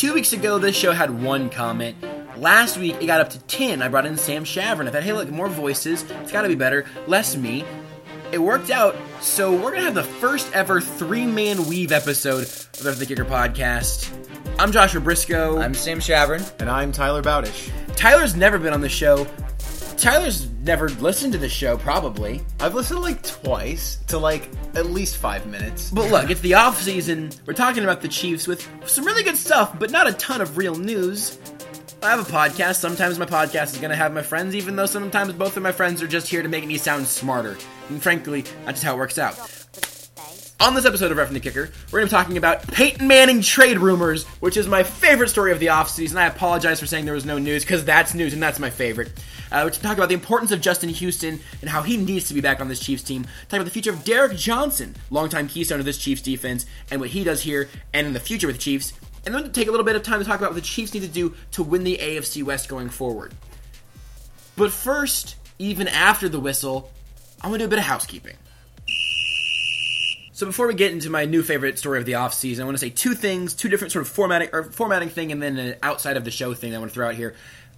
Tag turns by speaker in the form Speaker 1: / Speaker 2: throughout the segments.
Speaker 1: 2 weeks ago, this show had 1 comment. Last week, it got up to 10. I brought in Sam Shavrin. I thought, hey, look, more voices. It's got to be better. Less me. It worked out, so we're going to have the first ever 3-man weave episode of the Kicker podcast. I'm Joshua Briscoe.
Speaker 2: I'm Sam Shavrin.
Speaker 3: And I'm Tyler Bowdish.
Speaker 1: Tyler's never been on the show. Tyler's never listened to the show, probably.
Speaker 3: I've listened twice to at least 5 minutes.
Speaker 1: But look, it's the off season. We're talking about the Chiefs with some really good stuff, but not a ton of real news. I have a podcast. Sometimes my podcast is going to have my friends, even though sometimes both of my friends are just here to make me sound smarter. And frankly, that's just how it works out. On this episode of Roughing the Kicker, we're going to be talking about Peyton Manning trade rumors, which is my favorite story of the offseason. I apologize for saying there was no news, because that's news, and that's my favorite. We're going to talk about the importance of Justin Houston and how he needs to be back on this Chiefs team. Talk about the future of Derek Johnson, longtime keystone of this Chiefs defense, and what he does here and in the future with the Chiefs. And then take a little bit of time to talk about what the Chiefs need to do to win the AFC West going forward. But first, even after the whistle, I'm going to do a bit of housekeeping. So before we get into my new favorite story of the offseason, I want to say 2 things, 2 different sort of formatting thing, and then an outside of the show thing I want to throw out here.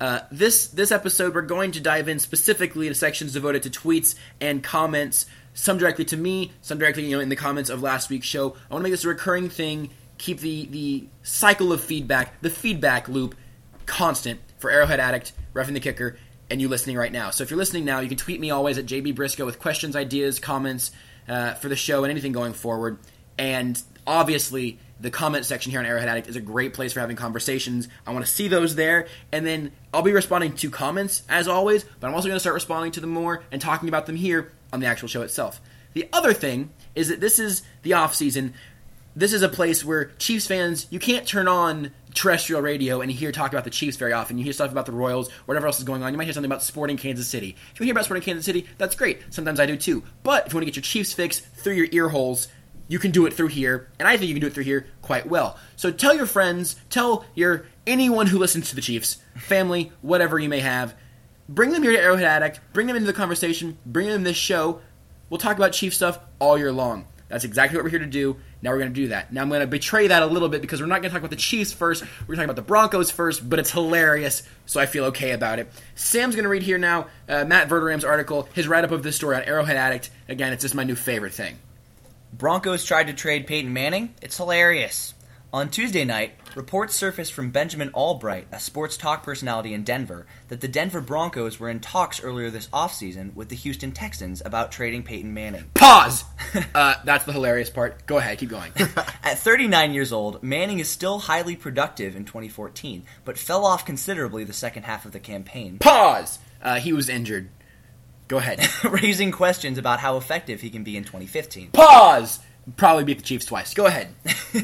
Speaker 1: This episode, we're going to dive in specifically to sections devoted to tweets and comments, some directly to me, some directly in the comments of last week's show. I want to make this a recurring thing, keep the cycle of feedback, the feedback loop, constant for Arrowhead Addict, Roughing the Kicker, and you listening right now. So if you're listening now, you can tweet me always at JB Briscoe with questions, ideas, comments for the show and anything going forward. And obviously, the comment section here on Arrowhead Addict is a great place for having conversations. I want to see those there, and then I'll be responding to comments as always, but I'm also going to start responding to them more and talking about them here on the actual show itself. The other thing is that this is the off season. This is a place where Chiefs fans, you can't turn on terrestrial radio and hear talk about the Chiefs very often. You hear stuff about the Royals, whatever else is going on. You might hear something about Sporting Kansas City. If you hear about Sporting Kansas City, that's great. Sometimes I do too. But if you want to get your Chiefs fix through your ear holes, you can do it through here, and I think you can do it through here quite well. So tell your friends, tell anyone who listens to the Chiefs, family, whatever you may have, bring them here to Arrowhead Addict, bring them into the conversation, bring them in this show. We'll talk about Chiefs stuff all year long. That's exactly what we're here to do. Now we're going to do that. Now I'm going to betray that a little bit because we're not going to talk about the Chiefs first. We're going to talk about the Broncos first, but it's hilarious, so I feel okay about it. Sam's going to read here now Matt Verderam's article, his write-up of this story on Arrowhead Addict. Again, it's just my new favorite thing.
Speaker 2: Broncos tried to trade Peyton Manning? It's hilarious. On Tuesday night, reports surfaced from Benjamin Albright, a sports talk personality in Denver, that the Denver Broncos were in talks earlier this offseason with the Houston Texans about trading Peyton Manning.
Speaker 1: Pause! That's the hilarious part. Go ahead, keep going.
Speaker 2: At 39 years old, Manning is still highly productive in 2014, but fell off considerably the second half of the campaign.
Speaker 1: Pause! He was injured. Go ahead.
Speaker 2: Raising questions about how effective he can be in 2015.
Speaker 1: Pause! Probably beat the Chiefs twice. Go ahead.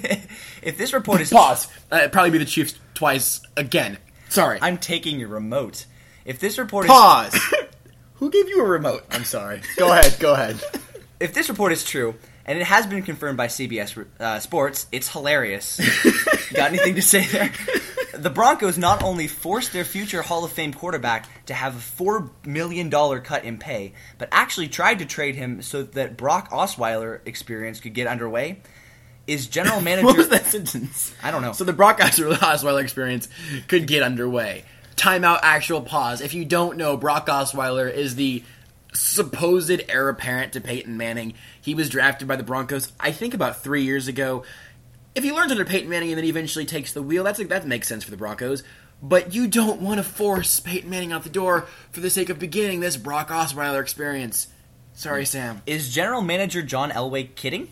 Speaker 2: If this report is...
Speaker 1: Pause. Probably beat the Chiefs twice again. Sorry.
Speaker 2: I'm taking your remote. If this report is...
Speaker 3: Pause!
Speaker 1: Who gave you a remote? I'm sorry.
Speaker 3: Go ahead.
Speaker 2: If this report is true, and it has been confirmed by CBS Sports, it's hilarious. Got anything to say there? The Broncos not only forced their future Hall of Fame quarterback to have a $4 million cut in pay, but actually tried to trade him so that Brock Osweiler experience could get underway. Is general manager...
Speaker 1: What was that sentence?
Speaker 2: I don't know.
Speaker 1: So the Brock Osweiler experience could get underway. Timeout, actual pause. If you don't know, Brock Osweiler is the supposed heir apparent to Peyton Manning. He was drafted by the Broncos, I think, about 3 years ago. If he learns under Peyton Manning and then he eventually takes the wheel, that makes sense for the Broncos. But you don't want to force Peyton Manning out the door for the sake of beginning this Brock Osweiler experience. Sorry, Sam.
Speaker 2: Is general manager John Elway kidding?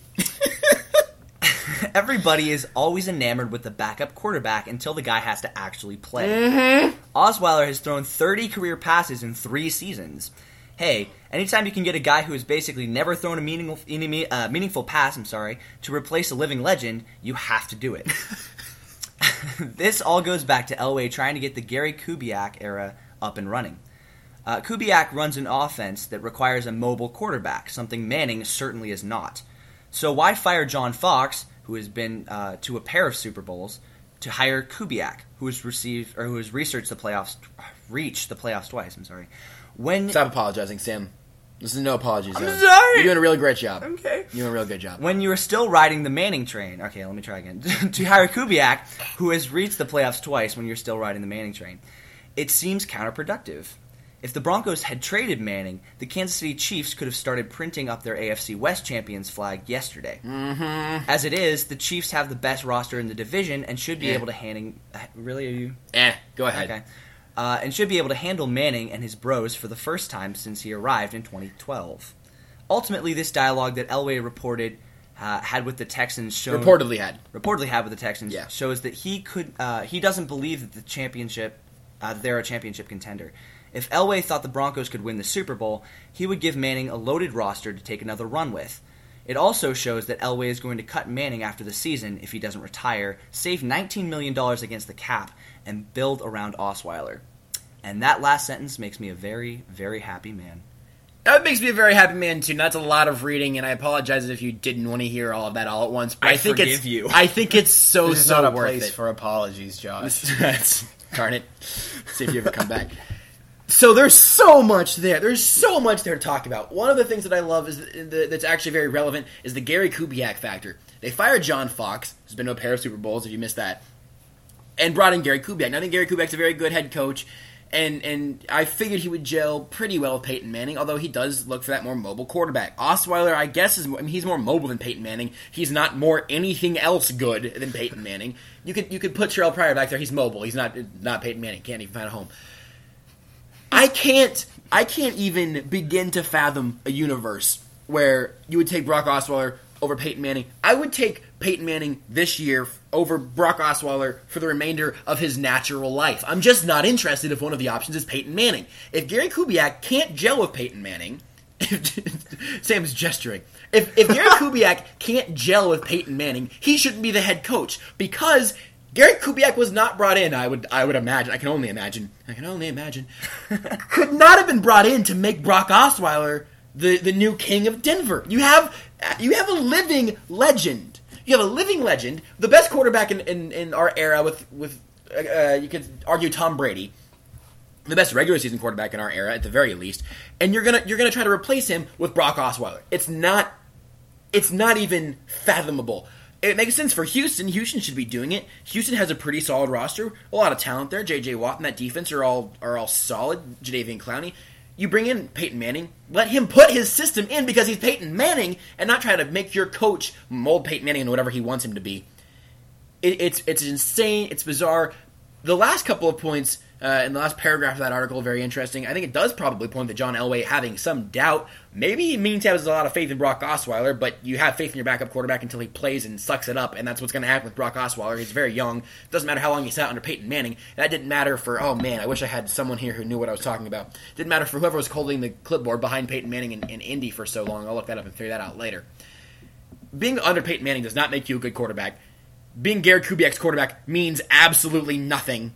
Speaker 2: Everybody is always enamored with the backup quarterback until the guy has to actually play.
Speaker 1: Mm-hmm.
Speaker 2: Osweiler has thrown 30 career passes in 3 seasons. Hey, anytime you can get a guy who has basically never thrown a meaningful pass, to replace a living legend, you have to do it. This all goes back to Elway trying to get the Gary Kubiak era up and running. Kubiak runs an offense that requires a mobile quarterback, something Manning certainly is not. So why fire John Fox, who has been to a pair of Super Bowls, to hire Kubiak, who has reached the playoffs twice?
Speaker 1: Stop apologizing, Sam. This is no apologies.
Speaker 2: I'm
Speaker 1: Zone.
Speaker 2: sorry.
Speaker 1: You're doing a really great job.
Speaker 2: Okay.
Speaker 1: You're doing a real good job.
Speaker 2: When you are still riding the Manning train, okay, let me try again. To hire Kubiak, who has reached the playoffs twice when you're still riding the Manning train, it seems counterproductive. If the Broncos had traded Manning, the Kansas City Chiefs could have started printing up their AFC West champions flag yesterday. Mm-hmm. As it is, the Chiefs have the best roster in the division and should be able to Really, are you?
Speaker 1: Go ahead.
Speaker 2: Okay. And should be able to handle Manning and his bros for the first time since he arrived in 2012. Ultimately, this dialogue that Elway reported had with the Texans
Speaker 1: reportedly had
Speaker 2: with the Texans
Speaker 1: Yeah.
Speaker 2: shows that he doesn't believe that the championship they're a championship contender. If Elway thought the Broncos could win the Super Bowl, he would give Manning a loaded roster to take another run with. It also shows that Elway is going to cut Manning after the season if he doesn't retire, save $19 million against the cap, and build around Osweiler. And that last sentence makes me a very, very happy man.
Speaker 1: That makes me a very happy man too. That's a lot of reading, and I apologize if you didn't want to hear all of that all at once. But I think
Speaker 2: forgive you.
Speaker 1: I think it's so
Speaker 3: This is not a
Speaker 1: worth
Speaker 3: place
Speaker 1: it.
Speaker 3: for apologies, Josh.
Speaker 1: Darn it. See if you ever come back. So there's so much there. There's so much there to talk about. One of the things that I love is that's actually very relevant is the Gary Kubiak factor. They fired John Fox, who's been to a pair of Super Bowls, if you missed that, and brought in Gary Kubiak. Now, I think Gary Kubiak's a very good head coach, and I figured he would gel pretty well with Peyton Manning, although he does look for that more mobile quarterback. Osweiler, I guess, he's more mobile than Peyton Manning. He's not more anything else good than Peyton Manning. You could put Terrell Pryor back there. He's mobile. He's not Peyton Manning. Can't even find a home. I can't even begin to fathom a universe where you would take Brock Osweiler over Peyton Manning. I would take Peyton Manning this year over Brock Osweiler for the remainder of his natural life. I'm just not interested if one of the options is Peyton Manning. If Gary Kubiak can't gel with Peyton Manning, Sam's gesturing. If Gary Kubiak can't gel with Peyton Manning, he shouldn't be the head coach because Gary Kubiak was not brought in, I would imagine. I can only imagine. Could not have been brought in to make Brock Osweiler the new king of Denver. You have a living legend. You have a living legend, the best quarterback in our era with you could argue Tom Brady, the best regular season quarterback in our era at the very least, and you're gonna try to replace him with Brock Osweiler. It's not even fathomable. It makes sense for Houston. Houston should be doing it. Houston has a pretty solid roster, a lot of talent there. J.J. Watt and that defense are all solid. Jadeveon Clowney. You bring in Peyton Manning, let him put his system in because he's Peyton Manning, and not try to make your coach mold Peyton Manning into whatever he wants him to be. It's insane. It's bizarre. The last couple of points in the last paragraph of that article are very interesting. I think it does probably point to John Elway having some doubt. Maybe he means he has a lot of faith in Brock Osweiler, but you have faith in your backup quarterback until he plays and sucks it up, and that's what's going to happen with Brock Osweiler. He's very young. It doesn't matter how long he sat under Peyton Manning. That didn't matter for, oh man, I wish I had someone here who knew what I was talking about. It didn't matter for whoever was holding the clipboard behind Peyton Manning in Indy for so long. I'll look that up and figure that out later. Being under Peyton Manning does not make you a good quarterback. Being Gary Kubiak's quarterback means absolutely nothing.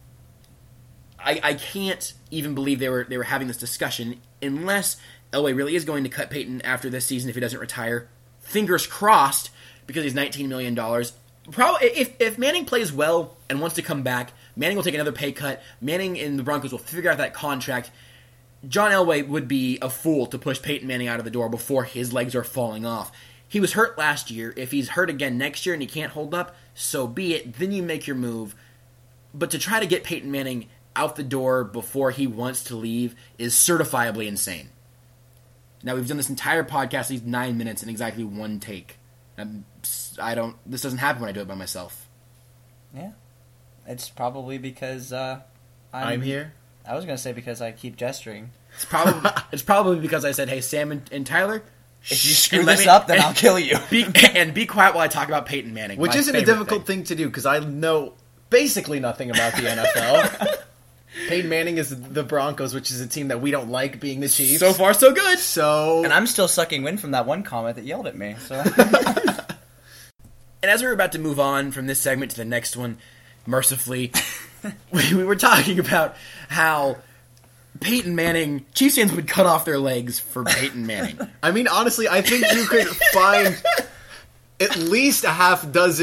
Speaker 1: I can't even believe they were having this discussion unless Elway really is going to cut Peyton after this season if he doesn't retire. Fingers crossed, because he's $19 million. Probably, if Manning plays well and wants to come back, Manning will take another pay cut. Manning and the Broncos will figure out that contract. John Elway would be a fool to push Peyton Manning out of the door before his legs are falling off. He was hurt last year. If he's hurt again next year and he can't hold up, so be it. Then you make your move. But to try to get Peyton Manning out the door before he wants to leave is certifiably insane. Now, we've done this entire podcast, these 9 minutes, in exactly one take. This doesn't happen when I do it by myself.
Speaker 2: Yeah. It's probably because
Speaker 3: I'm here.
Speaker 2: I was going to say because I keep gesturing.
Speaker 1: It's probably because I said, hey, Sam and Tyler,
Speaker 2: if you screw this up, then I'll kill you.
Speaker 1: Be quiet while I talk about Peyton Manning.
Speaker 3: Which isn't a difficult thing to do, because I know basically nothing about the NFL. Peyton Manning is the Broncos, which is a team that we don't like being the Chiefs.
Speaker 1: So far, so good.
Speaker 2: And I'm still sucking wind from that one comment that yelled at me. So.
Speaker 1: And as we were about to move on from this segment to the next one, mercifully, we were talking about how Peyton Manning, Chiefs fans would cut off their legs for Peyton Manning.
Speaker 3: I mean, honestly, I think you could find at least a half dozen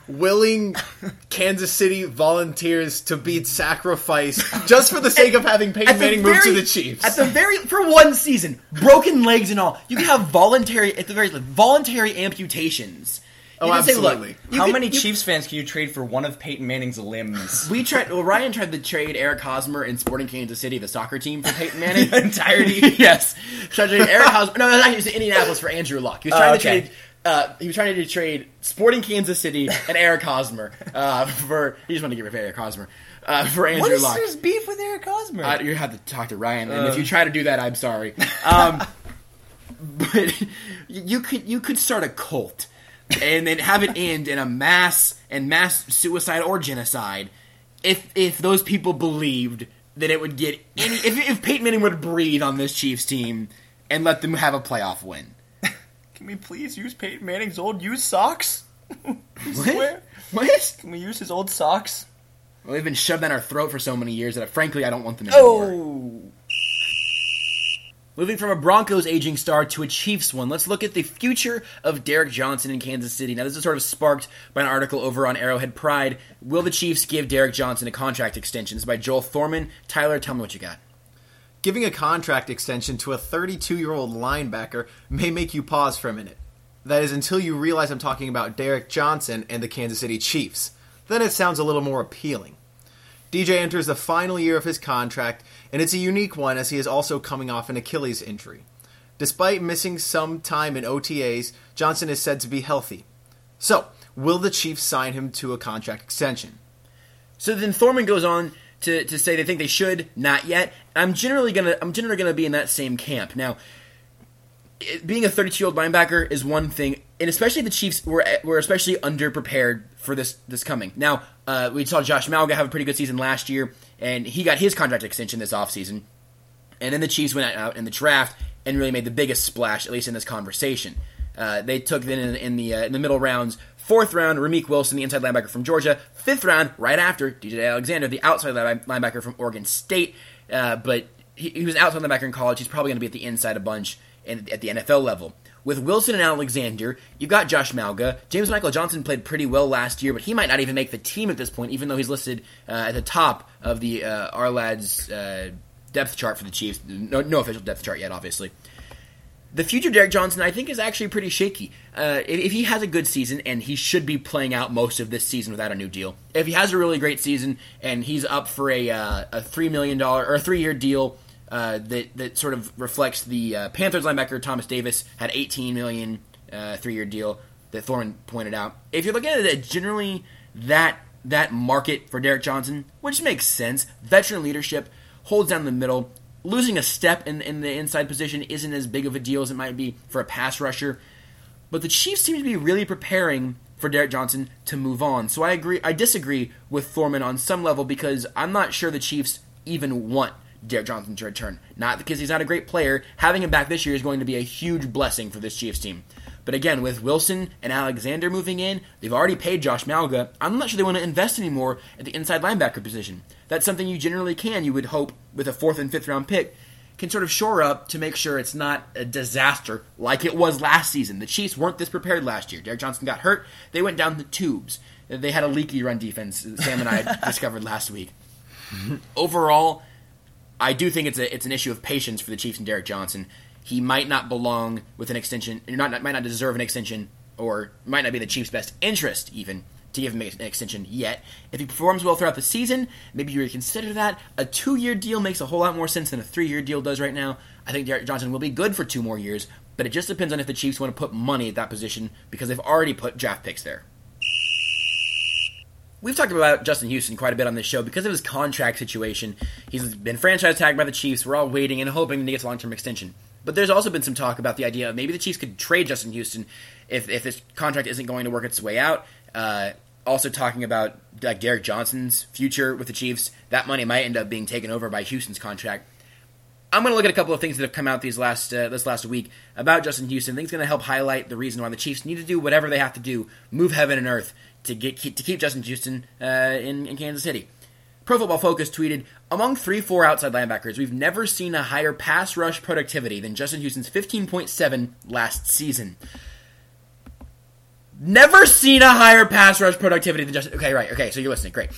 Speaker 3: willing Kansas City Volunteers to be sacrificed just for the sake of having Peyton Manning move to the Chiefs.
Speaker 1: For one season, broken legs and all, you can have voluntary amputations.
Speaker 3: Oh, absolutely.
Speaker 2: How many Chiefs fans can you trade for one of Peyton Manning's limbs?
Speaker 1: Ryan tried to trade Eric Hosmer in Sporting Kansas City, the soccer team, for Peyton Manning.
Speaker 2: The entirety?
Speaker 1: Yes. Tried to trade Eric Hosmer. No, he was in Indianapolis for Andrew Luck. He was trying to trade. He was trying to trade Sporting Kansas City and Eric Hosmer he just wanted to get rid of Eric Hosmer for Andrew Luck.
Speaker 2: What is his beef with Eric Hosmer?
Speaker 1: You have to talk to Ryan, and if you try to do that, I'm sorry. But you could start a cult and then have it end in a mass suicide or genocide if those people believed that it would get any if Peyton Manning would breathe on this Chiefs team and let them have a playoff win.
Speaker 2: Can we please use Peyton Manning's old used socks?
Speaker 1: What?
Speaker 2: Can we use his old socks?
Speaker 1: Well, they've been shoved down our throat for so many years that frankly I don't want them anymore.
Speaker 2: Oh.
Speaker 1: Moving from a Broncos aging star to a Chiefs one, let's look at the future of Derek Johnson in Kansas City. Now, this is sort of sparked by an article over on Arrowhead Pride. Will the Chiefs give Derek Johnson a contract extension? This is by Joel Thorman. Tyler, tell me what you got.
Speaker 3: Giving a contract extension to a 32-year-old linebacker may make you pause for a minute. That is until you realize I'm talking about Derek Johnson and the Kansas City Chiefs. Then it sounds a little more appealing. DJ enters the final year of his contract, and it's a unique one as he is also coming off an Achilles injury. Despite missing some time in OTAs, Johnson is said to be healthy. So, will the Chiefs sign him to a contract extension?
Speaker 1: So then Thorman goes on to say they think they should, not yet. I'm generally gonna be in that same camp. Now, being a 32-year-old linebacker is one thing, and especially the Chiefs were especially underprepared for this coming. Now, we saw Josh Malga have a pretty good season last year, and he got his contract extension this offseason. And then the Chiefs went out in the draft and really made the biggest splash, at least in this conversation. They took then in the middle rounds, 4th round, Ramik Wilson, the inside linebacker from Georgia. 5th round, right after, DJ Alexander, the outside linebacker from Oregon State. But he was an outside linebacker in college. He's probably going to be at the inside a bunch at the NFL level. With Wilson and Alexander, you've got Josh Malga. James Michael Johnson played pretty well last year, but he might not even make the team at this point, even though he's listed at the top of the Ourlads depth chart for the Chiefs. No official depth chart yet, obviously. The future Derek Johnson, I think, is actually pretty shaky. If he has a good season, and he should be playing out most of this season without a new deal. If he has a really great season, and he's up for a $3 million or a 3-year deal, that sort of reflects the Panthers linebacker Thomas Davis had $18 million 3-year deal that Thorman pointed out. If you're looking at it generally that market for Derek Johnson, which makes sense, veteran leadership, holds down the middle, losing a step in the inside position isn't as big of a deal as it might be for a pass rusher. But the Chiefs seem to be really preparing for Derek Johnson to move on. So I disagree with Thorman on some level because I'm not sure the Chiefs even want Derek Johnson to return. Not because he's not a great player. Having him back this year is going to be a huge blessing for this Chiefs team. But again, with Wilson and Alexander moving in, they've already paid Josh Malga. I'm not sure they want to invest anymore at the inside linebacker position. That's something you generally can, you would hope, with a 4th and 5th round pick, can sort of shore up to make sure it's not a disaster like it was last season. The Chiefs weren't this prepared last year. Derek Johnson got hurt. They went down the tubes. They had a leaky run defense, Sam and I discovered last week. Overall, I do think it's an issue of patience for the Chiefs and Derek Johnson. He might not belong with an extension, might not deserve an extension, or might not be the Chiefs' best interest even to give him an extension yet. If he performs well throughout the season, maybe you reconsider that. A 2-year deal makes a whole lot more sense than a 3-year deal does right now. I think Derek Johnson will be good for 2 more years, but it just depends on if the Chiefs want to put money at that position because they've already put draft picks there. We've talked about Justin Houston quite a bit on this show because of his contract situation. He's been franchise tagged by the Chiefs. We're all waiting and hoping he gets a long-term extension. But there's also been some talk about the idea of maybe the Chiefs could trade Justin Houston if this contract isn't going to work its way out. Also talking about Derek Johnson's future with the Chiefs. That money might end up being taken over by Houston's contract. I'm going to look at a couple of things that have come out this last week about Justin Houston. I think it's going to help highlight the reason why the Chiefs need to do whatever they have to do, move heaven and earth, to keep Justin Houston in Kansas City. Pro Football Focus tweeted, among 3-4 outside linebackers, we've never seen a higher pass rush productivity than Justin Houston's 15.7 last season. Never seen a higher pass rush productivity than Justin. Okay, right. Okay, so you're listening. Great.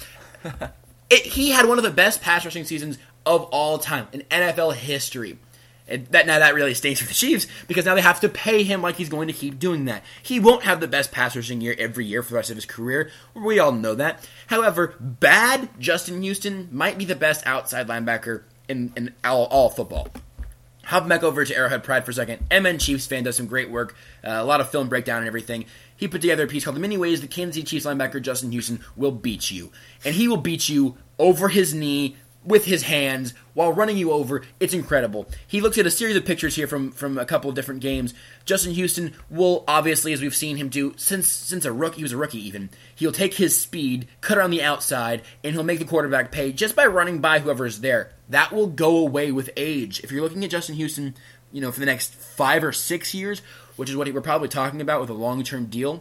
Speaker 1: He had one of the best pass rushing seasons of all time in NFL history. And that really stinks for the Chiefs because now they have to pay him like he's going to keep doing that. He won't have the best pass rushing year every year for the rest of his career. We all know that. However, bad Justin Houston might be the best outside linebacker in all football. Hop back over to Arrowhead Pride for a second. MN Chiefs fan does some great work, a lot of film breakdown and everything. He put together a piece called The Many Ways the Kansas City Chiefs linebacker Justin Houston Will Beat You. And he will beat you over his knee, with his hands, while running you over. It's incredible. He looks at a series of pictures here from a couple of different games. Justin Houston will, obviously, as we've seen him do, since he was a rookie even, he'll take his speed, cut around the outside, and he'll make the quarterback pay just by running by whoever's there. That will go away with age. If you're looking at Justin Houston, for the next 5 or 6 years, which is what we're probably talking about with a long-term deal,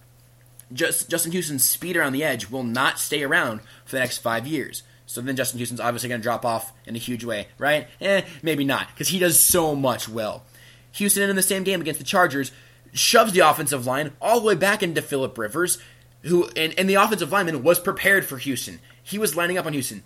Speaker 1: Justin Houston's speed around the edge will not stay around for the next 5 years. So then Justin Houston's obviously going to drop off in a huge way, right? Maybe not, because he does so much well. Houston, in the same game against the Chargers, shoves the offensive line all the way back into Phillip Rivers, who and the offensive lineman was prepared for Houston. He was lining up on Houston.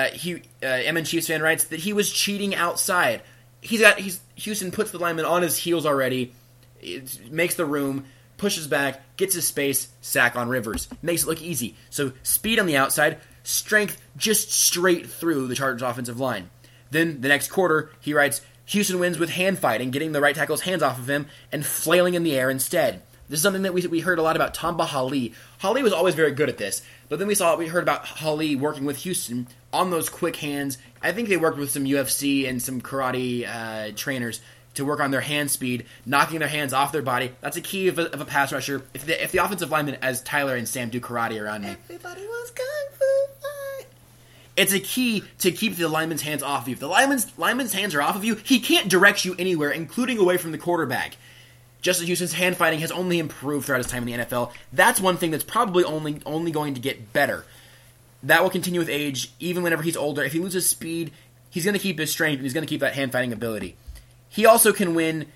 Speaker 1: MN Chiefs fan writes that he was cheating outside. Houston puts the lineman on his heels already, makes the room, pushes back, gets his space, sack on Rivers. Makes it look easy. So speed on the outside, strength just straight through the Chargers offensive line. Then, the next quarter, he writes, Houston wins with hand fighting, getting the right tackle's hands off of him, and flailing in the air instead. This is something that we heard a lot about Tamba Hali. Hali was always very good at this, but then we heard about Hali working with Houston on those quick hands. I think they worked with some UFC and some karate trainers to work on their hand speed, knocking their hands off their body. That's a key of a pass rusher. If the offensive linemen, as Tyler and Sam do karate around me, everybody was kung fu fight. It's a key to keep the lineman's hands off of you. If the lineman's hands are off of you, he can't direct you anywhere, including away from the quarterback. Justin Houston's hand fighting has only improved throughout his time in the NFL. That's one thing that's probably only going to get better. That will continue with age, even whenever he's older. If he loses speed, he's going to keep his strength, and he's going to keep that hand fighting ability. He also can win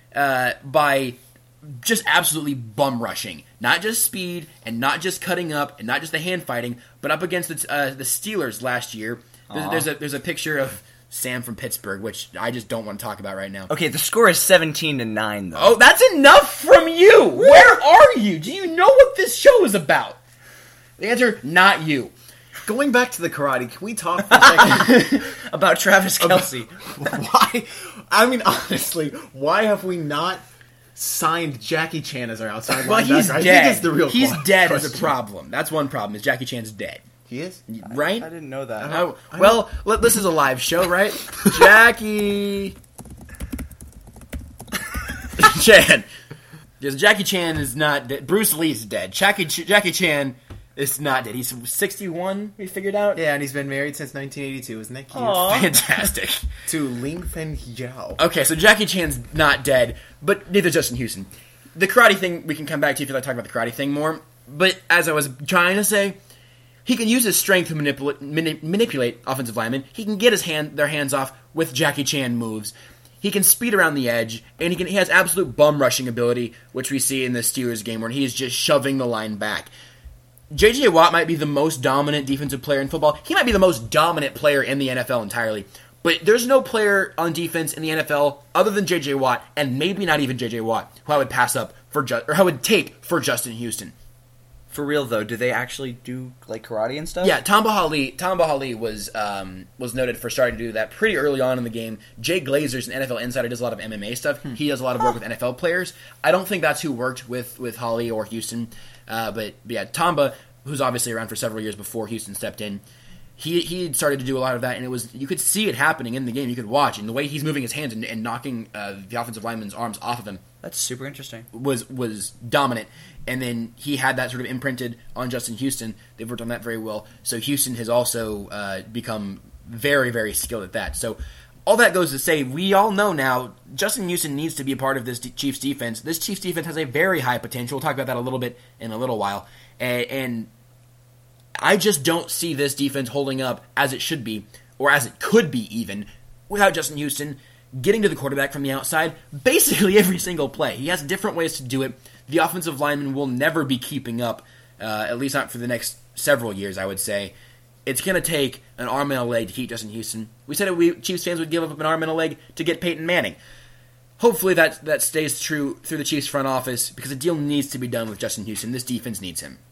Speaker 1: by just absolutely bum rushing. Not just speed, and not just cutting up, and not just the hand fighting, but up against the Steelers last year. There's a picture of Sam from Pittsburgh, which I just don't want to talk about right now.
Speaker 2: Okay, the score is 17-9, though.
Speaker 1: Oh, that's enough from you! Where are you? Do you know what this show is about? The answer, not you.
Speaker 3: Going back to the karate, can we talk for a second
Speaker 2: about Travis Kelce?
Speaker 3: Why? I mean, honestly, why have we not signed Jackie Chan as our outside linebacker?
Speaker 1: Well, he's dead.
Speaker 3: I think that's the real
Speaker 1: He's dead
Speaker 3: question.
Speaker 1: as a problem. That's one problem, is Jackie Chan's dead.
Speaker 3: He is?
Speaker 1: Right?
Speaker 2: I didn't know that.
Speaker 1: This is a live show, right? Jackie Chan. Because Jackie Chan is not dead. Bruce Lee's dead. Jackie Chan is not dead. He's 61, we figured out?
Speaker 3: Yeah, and he's been married since 1982. Isn't that cute?
Speaker 1: Aww. Fantastic.
Speaker 3: To Ling Fen Yao.
Speaker 1: Okay, so Jackie Chan's not dead, but neither is Justin Houston. The karate thing, we can come back to if you'd like to talk about the karate thing more. But as I was trying to say, he can use his strength to manipulate offensive linemen. He can get their hands off with Jackie Chan moves. He can speed around the edge, and he has absolute bum rushing ability, which we see in the Steelers game where he is just shoving the line back. J.J. Watt might be the most dominant defensive player in football. He might be the most dominant player in the NFL entirely. But there's no player on defense in the NFL other than J.J. Watt, and maybe not even J.J. Watt, who I would pass up or I would take for Justin Houston.
Speaker 2: For real, though, do they actually do like karate and stuff?
Speaker 1: Yeah, Tamba Hali was noted for starting to do that pretty early on in the game. Jay Glazer's an NFL insider, does a lot of MMA stuff. He does a lot of work with NFL players. I don't think that's who worked with Hali or Houston. But yeah, Tamba, who's obviously around for several years before Houston stepped in, he started to do a lot of that, and you could see it happening in the game. You could watch, and the way he's moving his hands and knocking the offensive lineman's arms off of him.
Speaker 2: That's super interesting.
Speaker 1: Was dominant. And then he had that sort of imprinted on Justin Houston. They've worked on that very well. So Houston has also become very, very skilled at that. So all that goes to say, we all know now Justin Houston needs to be a part of this Chiefs defense. This Chiefs defense has a very high potential. We'll talk about that a little bit in a little while. And I just don't see this defense holding up as it should be, or as it could be even, without Justin Houston getting to the quarterback from the outside basically every single play. He has different ways to do it. the offensive linemen will never be keeping up, at least not for the next several years, I would say. It's going to take an arm and a leg to keep Justin Houston. We said Chiefs fans would give up an arm and a leg to get Peyton Manning. Hopefully that stays true through the Chiefs front office, because a deal needs to be done with Justin Houston. This defense needs him.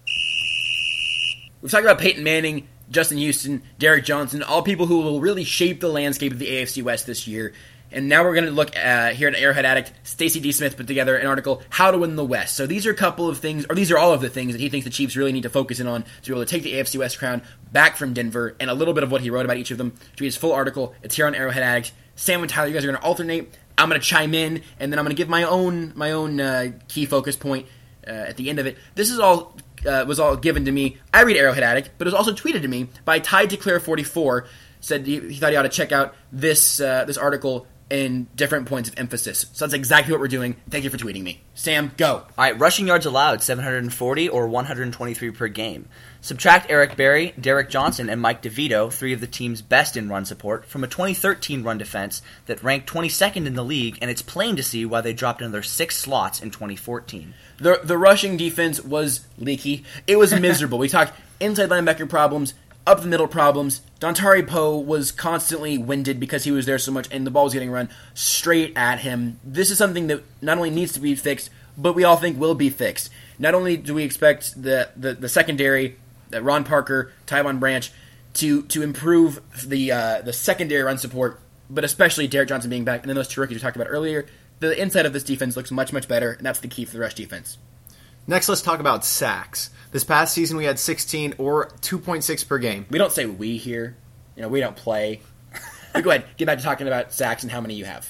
Speaker 1: We've talked about Peyton Manning, Justin Houston, Derek Johnson, all people who will really shape the landscape of the AFC West this year. And now we're going to look here at Arrowhead Addict. Stacey D. Smith put together an article, How to Win the West. So these are a couple of things, or these are all of the things that he thinks the Chiefs really need to focus in on to be able to take the AFC West crown back from Denver, and a little bit of what he wrote about each of them to be his full article. It's here on Arrowhead Addict. Sam and Tyler, you guys are going to alternate. I'm going to chime in, and then I'm going to give my own key focus point at the end of it. This is all was all given to me. I read Arrowhead Addict, but it was also tweeted to me by Tide Declare 44. Said he thought he ought to check out this article in different points of emphasis. So that's exactly what we're doing. Thank you for tweeting me. Sam, go.
Speaker 2: All right, rushing yards allowed, 740 or 123 per game. Subtract Eric Berry, Derek Johnson, and Mike DeVito, three of the team's best in run support, from a 2013 run defense that ranked 22nd in the league, and it's plain to see why they dropped another 6 slots in 2014.
Speaker 1: The rushing defense was leaky. It was miserable. We talked inside linebacker problems, up the middle problems. Dontari Poe was constantly winded because he was there so much, and the ball was getting run straight at him. This is something that not only needs to be fixed, but we all think will be fixed. Not only do we expect the secondary, Ron Parker, Tyvon Branch, to improve the secondary run support, but especially Derek Johnson being back, and then those two rookies we talked about earlier. The inside of this defense looks much, much better, and that's the key for the rush defense.
Speaker 3: Next, let's talk about sacks. This past season, we had 16 or 2.6 per game.
Speaker 1: We don't say we here. We don't play. But go ahead. Get back to talking about sacks and how many you have.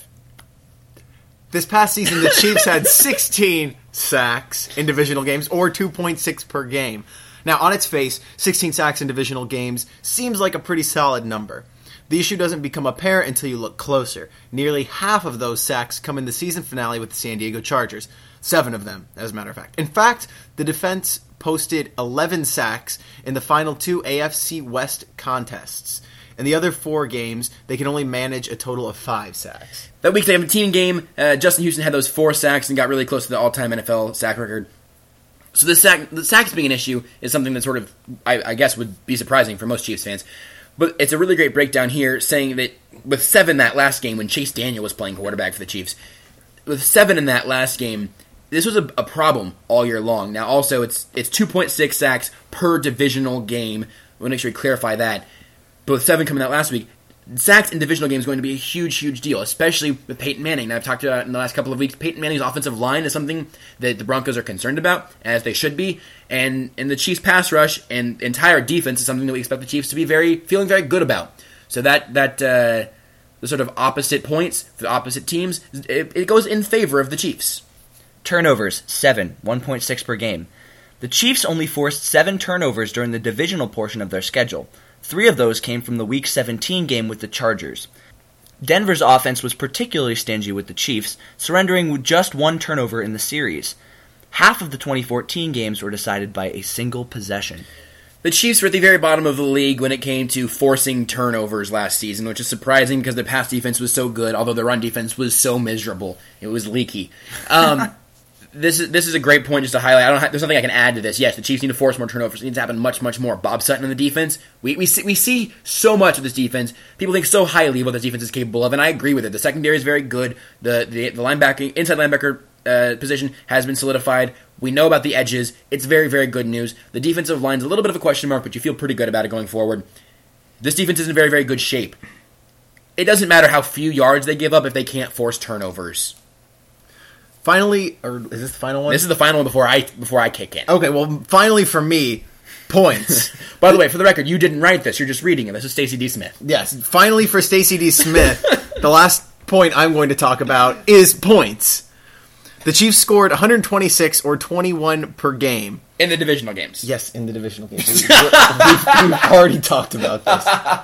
Speaker 3: This past season, the Chiefs had 16 sacks in divisional games, or 2.6 per game. Now, on its face, 16 sacks in divisional games seems like a pretty solid number. The issue doesn't become apparent until you look closer. Nearly half of those sacks come in the season finale with the San Diego Chargers. 7 of them, as a matter of fact. In fact, the defense posted 11 sacks in the final 2 AFC West contests. In the other 4 games, they can only manage a total of 5 sacks.
Speaker 1: That Week 17 game, Justin Houston had those 4 sacks and got really close to the all-time NFL sack record. So the sacks being an issue is something that sort of, I guess, would be surprising for most Chiefs fans. But it's a really great breakdown here, saying that with 7 that last game, when Chase Daniel was playing quarterback for the Chiefs, with 7 in that last game, this was a problem all year long. Now, also, it's 2.6 sacks per divisional game. We'll make sure we clarify that. But with 7 coming out last week, sacks in divisional games is going to be a huge, huge deal, especially with Peyton Manning. Now, I've talked about it in the last couple of weeks. Peyton Manning's offensive line is something that the Broncos are concerned about, as they should be. And the Chiefs' pass rush and entire defense is something that we expect the Chiefs to be feeling very good about. So the sort of opposite points for the opposite teams, it goes in favor of the Chiefs.
Speaker 2: Turnovers, 7, 1.6 per game. The Chiefs only forced 7 turnovers during the divisional portion of their schedule. 3 of those came from the Week 17 game with the Chargers. Denver's offense was particularly stingy with the Chiefs, surrendering just 1 turnover in the series. Half of the 2014 games were decided by a single possession.
Speaker 1: The Chiefs were at the very bottom of the league when it came to forcing turnovers last season, which is surprising because the pass defense was so good, although the run defense was so miserable. It was leaky. This is a great point just to highlight. There's nothing I can add to this. Yes, the Chiefs need to force more turnovers. It needs to happen much, much more. Bob Sutton in the defense. We see so much of this defense. People think so highly of what this defense is capable of, and I agree with it. The secondary is very good. The inside linebacker position has been solidified. We know about the edges. It's very, very good news. The defensive line's a little bit of a question mark, but you feel pretty good about it going forward. This defense is in very, very good shape. It doesn't matter how few yards they give up if they can't force turnovers.
Speaker 3: Finally, or is this the final one?
Speaker 1: This is the final one before I kick in.
Speaker 3: Okay, well, finally for me, points.
Speaker 1: By the way, for the record, you didn't write this. You're just reading it. This is Stacey D. Smith.
Speaker 3: Yes, finally for Stacey D. Smith, the last point I'm going to talk about is points. The Chiefs scored 126 or 21 per game.
Speaker 1: In the divisional games.
Speaker 3: Yes, in the divisional games. We've already talked about this.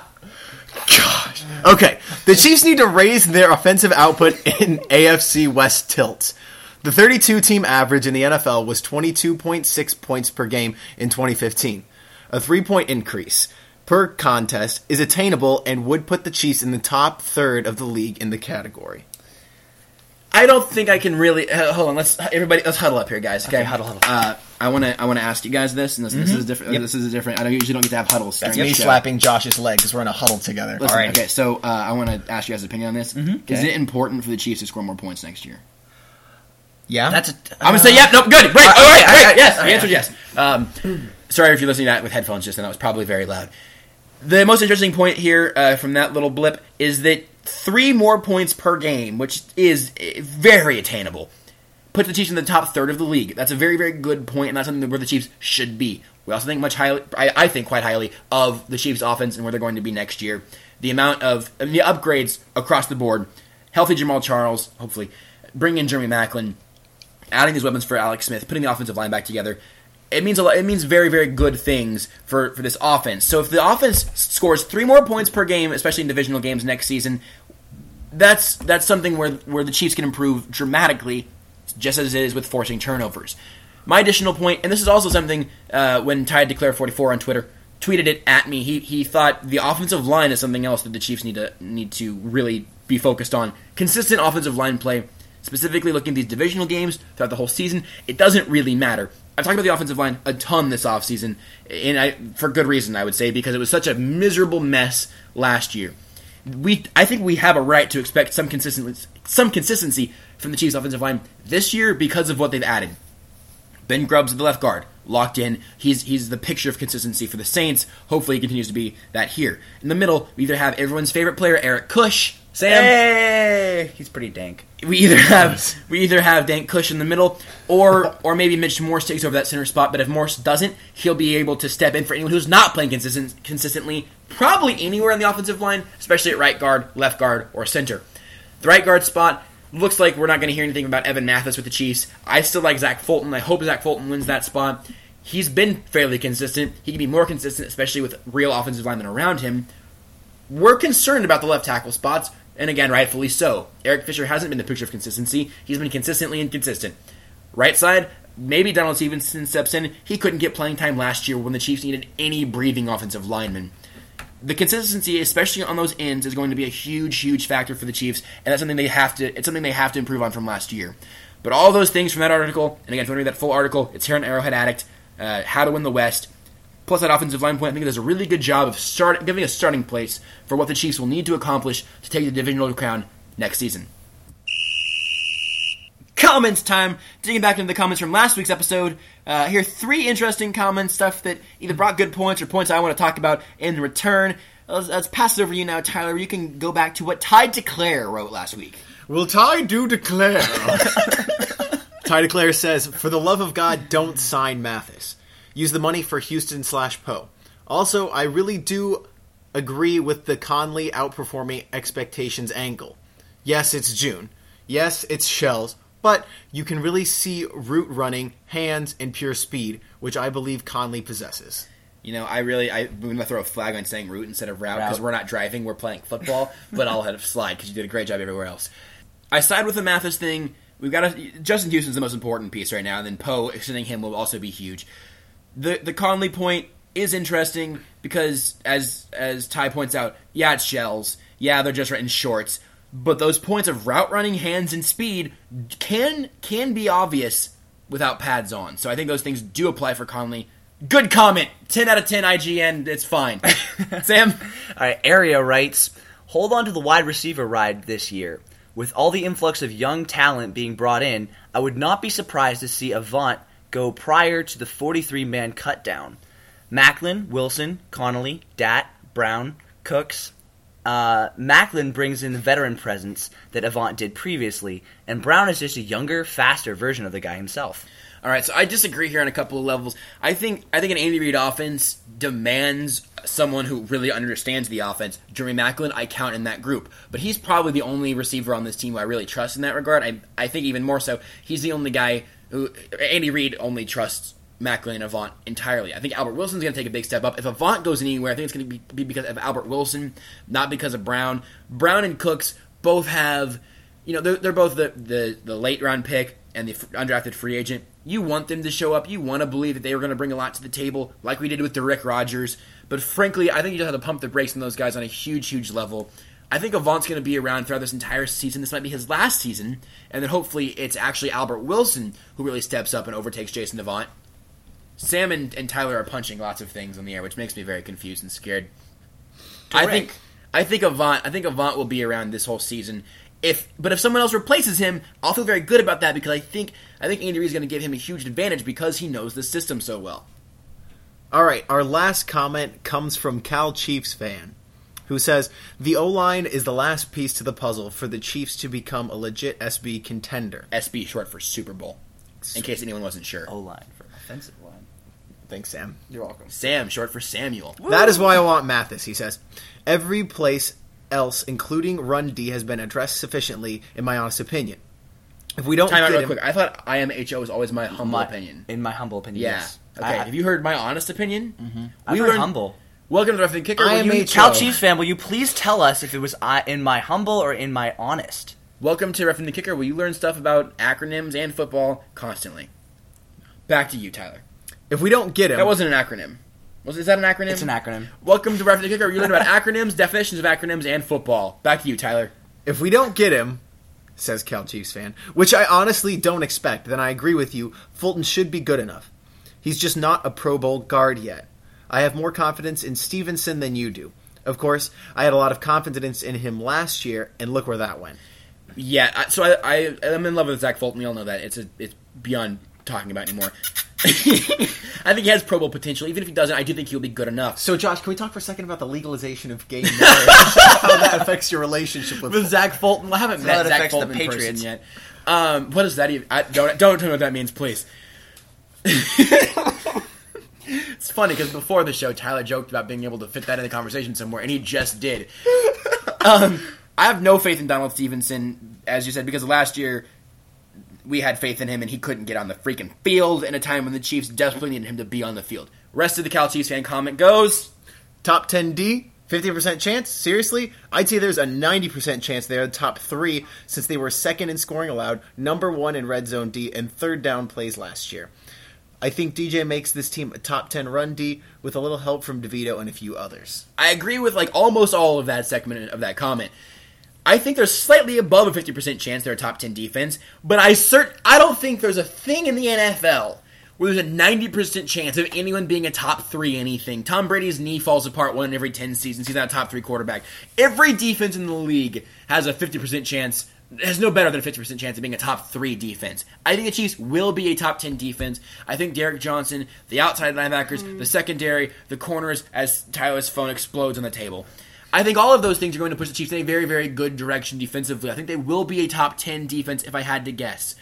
Speaker 3: Gosh. Okay, the Chiefs need to raise their offensive output in AFC West tilts. The 32-team average in the NFL was 22.6 points per game in 2015. A 3-point increase per contest is attainable and would put the Chiefs in the top third of the league in the category.
Speaker 1: I don't think I can really. Hold on, let's huddle up here, guys. Okay,
Speaker 2: huddle.
Speaker 1: I want to ask you guys this, and this is different.
Speaker 2: Yep.
Speaker 1: This is different. I usually don't get to have huddles.
Speaker 3: That's
Speaker 1: during
Speaker 3: me
Speaker 1: the show.
Speaker 3: slapping Josh's leg because we're in a huddle together.
Speaker 1: Listen,
Speaker 3: All right.
Speaker 1: Okay, so I want to ask you guys' opinion on this. Is it important for the Chiefs to score more points next year?
Speaker 3: Yeah.
Speaker 2: That's
Speaker 1: I'm gonna say, yep, nope, good, great, all right, yes. The answer is yes. Sorry if you're listening to that with headphones just then. That was probably very loud. The most interesting point here from that little blip is that 3 more points per game, which is very attainable, puts the Chiefs in the top third of the league. That's a very, very good point, and that's something where the Chiefs should be. We also think I think quite highly of the Chiefs' offense and where they're going to be next year. The amount of the upgrades across the board, healthy Jamal Charles, hopefully, bringing in Jeremy Maclin, adding these weapons for Alex Smith, putting the offensive line back together. It means a lot. It means very, very good things for this offense. So if the offense scores 3 more points per game, especially in divisional games next season, that's something where the Chiefs can improve dramatically, just as it is with forcing turnovers. My additional point, and this is also something when Ty Declare 44 on Twitter tweeted it at me. He thought the offensive line is something else that the Chiefs need to really be focused on. Consistent offensive line play, specifically looking at these divisional games throughout the whole season. It doesn't really matter. I've talked about the offensive line a ton this offseason, and for good reason, I would say, because it was such a miserable mess last year. I think we have a right to expect some consistency from the Chiefs' offensive line this year because of what they've added. Ben Grubbs at the left guard, locked in. He's the picture of consistency for the Saints. Hopefully he continues to be that here. In the middle, we either have everyone's favorite player, Eric Kush. Sam?
Speaker 2: Hey! He's pretty dank.
Speaker 1: We either have Dank Kush in the middle, or maybe Mitch Morse takes over that center spot. But if Morse doesn't, he'll be able to step in for anyone who's not playing consistently, probably anywhere on the offensive line, especially at right guard, left guard, or center. The right guard spot looks like we're not going to hear anything about Evan Mathis with the Chiefs. I still like Zach Fulton. I hope Zach Fulton wins that spot. He's been fairly consistent. He can be more consistent, especially with real offensive linemen around him. We're concerned about the left tackle spots. And again, rightfully so. Eric Fisher hasn't been the picture of consistency. He's been consistently inconsistent. Right side, maybe Donald Stevenson steps in. He couldn't get playing time last year when the Chiefs needed any breathing offensive lineman. The consistency, especially on those ends, is going to be a huge, huge factor for the Chiefs, and that's something they have to improve on from last year. But all those things from that article, and again, if you want to read that full article, it's here on Arrowhead Addict, How to Win the West. Plus that offensive line point, I think it does a really good job of giving a starting place for what the Chiefs will need to accomplish to take the divisional crown next season. Comments time! Digging back into the comments from last week's episode, here are 3 interesting comments, stuff that either brought good points or points I want to talk about in return. Let's pass it over to you now, Tyler. You can go back to what Ty Declare wrote last week.
Speaker 3: Will Ty do declare? Ty Declare says, for the love of God, don't sign Mathis. Use the money for Houston/Poe. Also, I really do agree with the Conley outperforming expectations angle. Yes, it's June. Yes, it's shells. But you can really see route running, hands, and pure speed, which I believe Conley possesses.
Speaker 1: You know, I'm going to throw a flag on saying route instead of route because we're not driving, we're playing football, but I'll have slide because you did a great job everywhere else. I side with the Mathis thing. We've got Justin Houston's the most important piece right now, and then Poe extending him will also be huge. The Conley point is interesting because, as Ty points out, yeah, it's shells. Yeah, they're just in shorts. But those points of route running, hands, and speed can be obvious without pads on. So I think those things do apply for Conley. Good comment. 10 out of 10 IGN. It's fine. Sam?
Speaker 2: All right, Area writes, hold on to the wide receiver ride this year. With all the influx of young talent being brought in, I would not be surprised to see Avant go prior to the 43-man cutdown. Maclin, Wilson, Connolly, Dat, Brown, Cooks. Maclin brings in the veteran presence that Avant did previously, and Brown is just a younger, faster version of the guy himself.
Speaker 1: All right, so I disagree here on a couple of levels. I think an Andy Reid offense demands someone who really understands the offense. Jeremy Maclin, I count in that group. But he's probably the only receiver on this team who I really trust in that regard. I think even more so, he's the only guy who Andy Reid only trusts Maclin and Avant entirely. I think Albert Wilson's going to take a big step up. If Avant goes anywhere, I think it's going to be because of Albert Wilson, not because of Brown. Brown and Cooks both have, they're both the late round pick and the undrafted free agent. You want them to show up. You want to believe that they were going to bring a lot to the table, like we did with Derek Rogers. But frankly, I think you just have to pump the brakes on those guys on a huge, huge level. I think Avant's going to be around throughout this entire season. This might be his last season, and then hopefully it's actually Albert Wilson who really steps up and overtakes Jason Avant. Sam and Tyler are punching lots of things on the air, which makes me very confused and scared. I think Avant will be around this whole season. But if someone else replaces him, I'll feel very good about that because I think Andy Reid's going to give him a huge advantage because he knows the system so well.
Speaker 3: All right, our last comment comes from Cal Chiefs fan, who says, the O-line is the last piece to the puzzle for the Chiefs to become a legit SB contender.
Speaker 1: SB, short for Super Bowl, in case anyone wasn't sure.
Speaker 2: O-line for offensive line.
Speaker 3: Thanks, Sam.
Speaker 2: You're welcome.
Speaker 1: Sam, short for Samuel.
Speaker 3: Woo! That is why I want Mathis, he says. Every place else, including Run D, has been addressed sufficiently, in my honest opinion. If we don't
Speaker 1: Time out
Speaker 3: get
Speaker 1: real
Speaker 3: him...
Speaker 1: quick. I thought IMHO was always my humble opinion.
Speaker 2: In my humble opinion,
Speaker 1: Yeah.
Speaker 2: yes.
Speaker 1: Okay, have you heard my honest opinion? Mm-hmm.
Speaker 2: I've heard humble.
Speaker 1: Welcome to Roughing the Kicker.
Speaker 3: IMHO.
Speaker 2: Cal Chiefs fan, will you please tell us if it was in my humble or in my honest?
Speaker 1: Welcome to Roughing the Kicker, where you learn stuff about acronyms and football constantly. Back to you, Tyler.
Speaker 3: If we don't get him...
Speaker 1: That wasn't an acronym. Is that an acronym?
Speaker 2: It's an acronym.
Speaker 1: Welcome to Roughing the Kicker, where you learn about acronyms, definitions of acronyms, and football. Back to you, Tyler.
Speaker 3: If we don't get him, says Cal Chiefs fan, which I honestly don't expect, then I agree with you, Fulton should be good enough. He's just not a Pro Bowl guard yet. I have more confidence in Stevenson than you do. Of course, I had a lot of confidence in him last year, and look where that went.
Speaker 1: Yeah, so I'm in love with Zach Fulton. We all know that. It's beyond talking about anymore. I think he has Pro Bowl potential. Even if he doesn't, I do think he'll be good enough.
Speaker 3: So, Josh, can we talk for a second about the legalization of gay marriage? How that affects your relationship with
Speaker 1: Zach Fulton? Well, I haven't met Zach Fulton in person yet. What does that even... Don't tell me what that means, please. It's funny, because before the show, Tyler joked about being able to fit that in the conversation somewhere, and he just did. I have no faith in Donald Stevenson, as you said, because last year we had faith in him, and he couldn't get on the freaking field in a time when the Chiefs desperately needed him to be on the field. Rest of the Cal Chiefs fan comment goes...
Speaker 3: Top 10D, 50% chance? Seriously? I'd say there's a 90% chance they're the top 3 since they were second in scoring allowed, number 1 in red zone D, and third down plays last year. I think DJ makes this team a top 10 run D with a little help from DeVito and a few others.
Speaker 1: I agree with almost all of that segment of that comment. I think there's slightly above a 50% chance they're a top 10 defense, but I don't think there's a thing in the NFL where there's a 90% chance of anyone being a top 3 anything. Tom Brady's knee falls apart 1 in every 10 seasons. He's not a top 3 quarterback. Every defense in the league has a 50% chance, has no better than a 50% chance of being a top 3 defense. I think the Chiefs will be a top 10 defense. I think Derek Johnson, the outside linebackers, the secondary, the corners, as Tyler's phone explodes on the table. I think all of those things are going to push the Chiefs in a very, very good direction defensively. I think they will be a top 10 defense if I had to guess.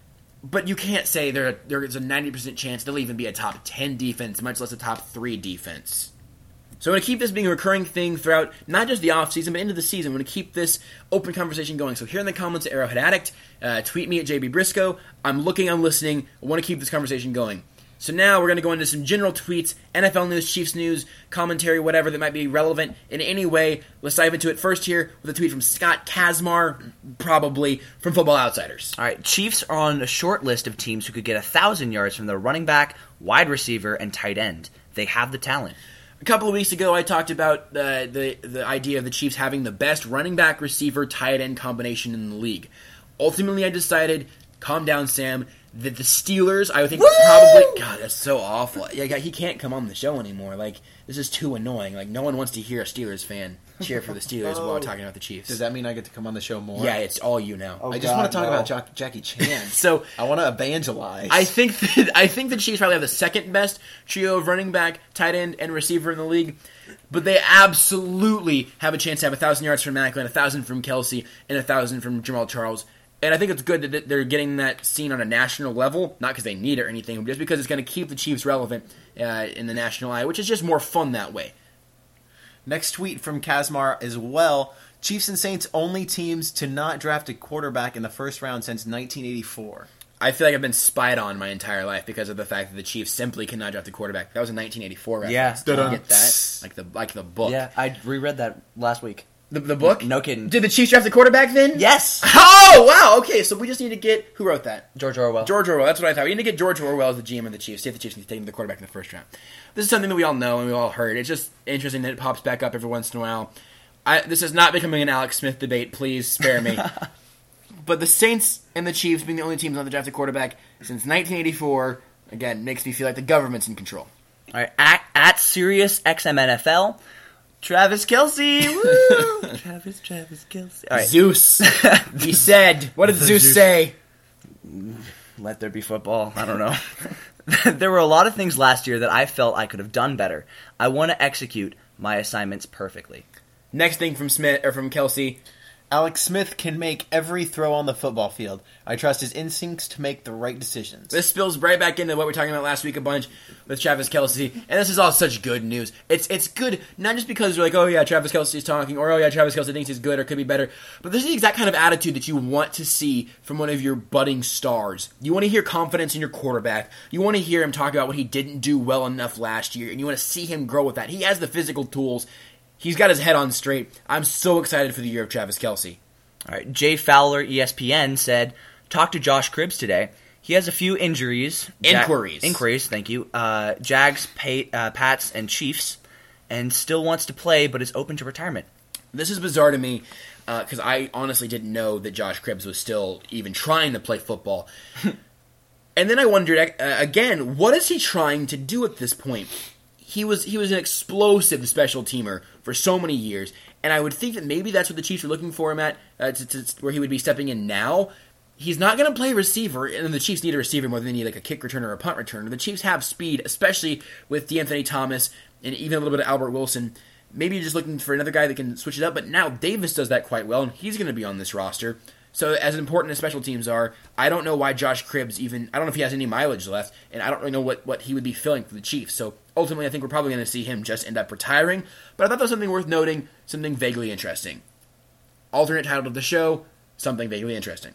Speaker 1: But you can't say there's a 90% chance they'll even be a top 10 defense, much less a top 3 defense. So I'm going to keep this being a recurring thing throughout not just the offseason, but into the season. I'm going to keep this open conversation going. So here in the comments at Arrowhead Addict, tweet me at JB Briscoe. I'm looking, I'm listening. I want to keep this conversation going. So now we're going to go into some general tweets, NFL news, Chiefs news, commentary, whatever that might be relevant in any way. Let's dive into it first here with a tweet from Scott Kazmar, probably from Football Outsiders.
Speaker 2: All right, Chiefs are on a short list of teams who could get 1,000 yards from their running back, wide receiver, and tight end. They have the talent.
Speaker 1: A couple of weeks ago, I talked about the idea of the Chiefs having the best running back, receiver, tight end combination in the league. Ultimately, I decided, calm down, Sam, that the Steelers, I would think probably... God, that's so awful. Yeah, he can't come on the show anymore. Like, this is too annoying. Like, no one wants to hear a Steelers fan cheer for the Steelers while we're talking about the Chiefs.
Speaker 3: Does that mean I get to come on the show more?
Speaker 1: Yeah, it's all you now.
Speaker 3: I just want to talk about Jackie Chan.
Speaker 1: So
Speaker 3: I want to evangelize.
Speaker 1: I think the Chiefs probably have the second best trio of running back, tight end, and receiver in the league. But they absolutely have a chance to have 1,000 yards from Macklin, 1,000 from Kelsey, and 1,000 from Jamal Charles. And I think it's good that they're getting that seen on a national level, not because they need it or anything, but just because it's going to keep the Chiefs relevant in the national eye, which is just more fun that way.
Speaker 3: Next tweet from Kazmar as well. Chiefs and Saints only teams to not draft a quarterback in the first round since 1984.
Speaker 1: I feel like I've been spied on my entire life because of the fact that the Chiefs simply cannot draft a quarterback. That was a 1984 reference.
Speaker 2: Yeah.
Speaker 1: Did you get that? Like the book.
Speaker 2: Yeah, I reread that last week.
Speaker 1: The book?
Speaker 2: No kidding.
Speaker 1: Did the Chiefs draft a quarterback then?
Speaker 2: Yes!
Speaker 1: Oh, wow! Okay, so we just need to get... Who wrote that?
Speaker 2: George Orwell.
Speaker 1: George Orwell, that's what I thought. We need to get George Orwell as the GM of the Chiefs. See if the Chiefs can take the quarterback in the first round. This is something that we all know and we all heard. It's just interesting that it pops back up every once in a while. This is not becoming an Alex Smith debate. Please spare me. But the Saints and the Chiefs being the only teams on the drafted quarterback since 1984, again, makes me feel like the government's in control.
Speaker 2: All right, at Sirius XM NFL, Travis Kelce. Woo! Travis Kelce. All right.
Speaker 1: Zeus. He said. What did Zeus say?
Speaker 2: Let there be football. I don't know. There were a lot of things last year that I felt I could have done better. I want to execute my assignments perfectly.
Speaker 1: Next thing from Kelce.
Speaker 3: Alex Smith can make every throw on the football field. I trust his instincts to make the right decisions.
Speaker 1: This spills right back into what we were talking about last week a bunch with Travis Kelce, and this is all such good news. It's good, not just because you're like, oh yeah, Travis Kelce's talking, or oh yeah, Travis Kelce thinks he's good or could be better, but this is the exact kind of attitude that you want to see from one of your budding stars. You want to hear confidence in your quarterback. You want to hear him talk about what he didn't do well enough last year, and you want to see him grow with that. He has the physical tools. He's got his head on straight. I'm so excited for the year of Travis Kelce.
Speaker 2: All right, Jay Fowler, ESPN, said, talk to Josh Cribbs today. He has a few injuries. Inquiries, thank you. Jags, Pats, and Chiefs, and still wants to play, but is open to retirement.
Speaker 1: This is bizarre to me, because I honestly didn't know that Josh Cribbs was still even trying to play football. And then I wondered, again, what is he trying to do at this point? He was an explosive special teamer for so many years, and I would think that maybe that's what the Chiefs are looking for him at, where he would be stepping in now. He's not going to play receiver, and the Chiefs need a receiver more than they need like a kick returner or a punt returner. The Chiefs have speed, especially with DeAnthony Thomas and even a little bit of Albert Wilson. Maybe you're just looking for another guy that can switch it up, but now Davis does that quite well, and he's going to be on this roster. So as important as special teams are, I don't know why Josh Cribbs I don't know if he has any mileage left, and I don't really know what he would be filling for the Chiefs. So ultimately, I think we're probably going to see him just end up retiring. But I thought that was something worth noting, something vaguely interesting. Alternate title of the show, something vaguely interesting.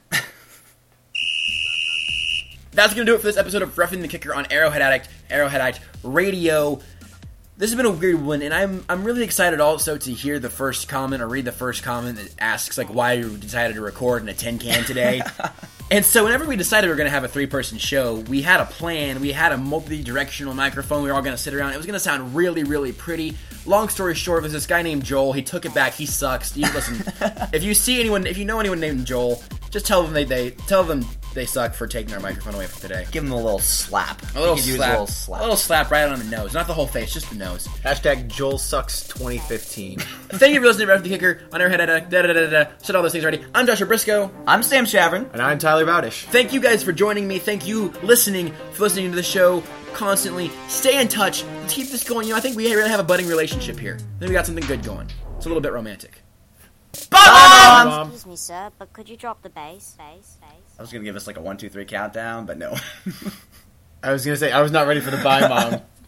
Speaker 1: That's going to do it for this episode of Roughing the Kicker on Arrowhead Addict Radio. This has been a weird one, and I'm really excited also to hear the first comment or read the first comment that asks like why you decided to record in a tin can today. And so whenever we decided we were going to have a 3-person show, we had a plan. We had a multi-directional microphone. We were all going to sit around. It was going to sound really, really pretty. Long story short, there's this guy named Joel. He took it back. He sucks. Listen, if you know anyone named Joel, just tell them they suck for taking our microphone away from today.
Speaker 2: Give him a little slap.
Speaker 1: A little slap right on the nose. Not the whole face, just the nose.
Speaker 3: Hashtag Joel Sucks 2015.
Speaker 1: Thank you for listening to Roughing the Kicker on Arrowhead Addict. Said all those things already. I'm Joshua Briscoe.
Speaker 2: I'm Sam Shavrin.
Speaker 3: And I'm Tyler Bowdish.
Speaker 1: Thank you guys for joining me. Thank you for listening to the show constantly. Stay in touch. Let's keep this going. I think we really have a budding relationship here. I think we got something good going. It's a little bit romantic.
Speaker 2: Bye, Mom!
Speaker 4: Excuse me, sir, but could you drop the bass?
Speaker 2: I was going to give us like a 1, 2, 3 countdown, but no.
Speaker 3: I was going to say, I was not ready for the bye, Mom.